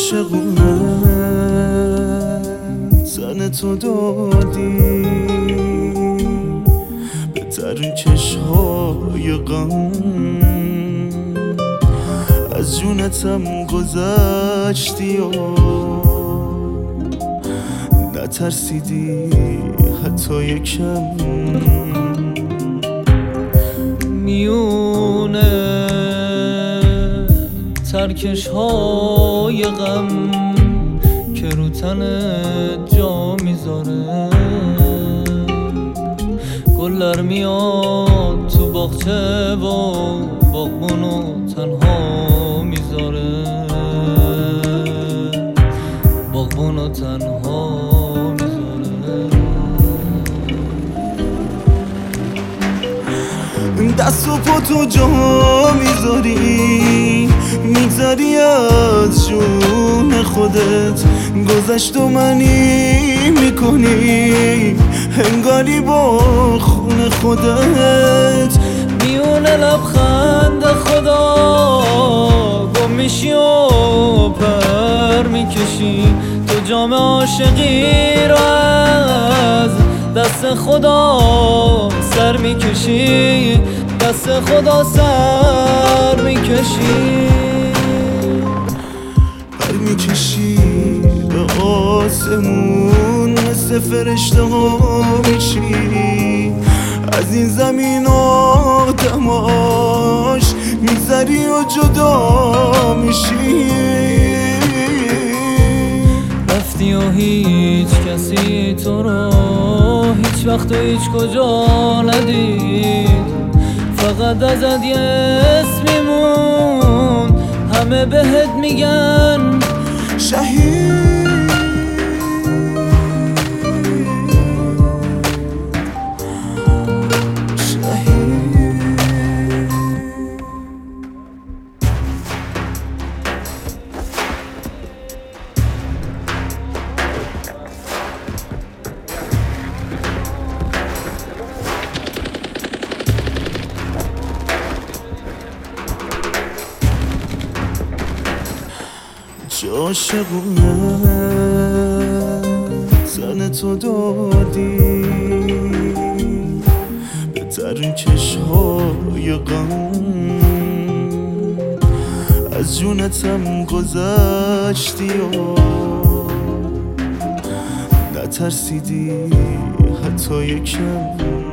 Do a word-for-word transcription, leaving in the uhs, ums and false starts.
عاشقونه زن تو دادی به ترین چشهای غم، از جونتم گذشتی و نترسیدی حتی یکم. میونه ترکش های غم که رو تنت جا میذاره، گلر میاد تو باغچه و باغبونو تنها میذاره، باغبونو تنها میذاره. دست و پا تو جا میذاری، میگذری از جون خودت، گذشت و منی میکنی انگاری با خون خودت. میونه لبخند خدا گم میشی و پر میکشی، تو جام عاشقی رو از دست خدا سر میکشی، دست خدا سر میکشی. پر میکشی به آسمون، مثل فرشته ها میشی، از این زمین آدماش میگذری و جدا میشی. رفتی و هیچ کسی تو رو هیچ وقت و هیچ کجا ندید، فقط ازت یه اسمی مون، همه بهت میگن شهید. چه عاشقونه زن تو دادی به ترین چشهای غم، از جونتم گذشتی و نترسیدی حتی یکم.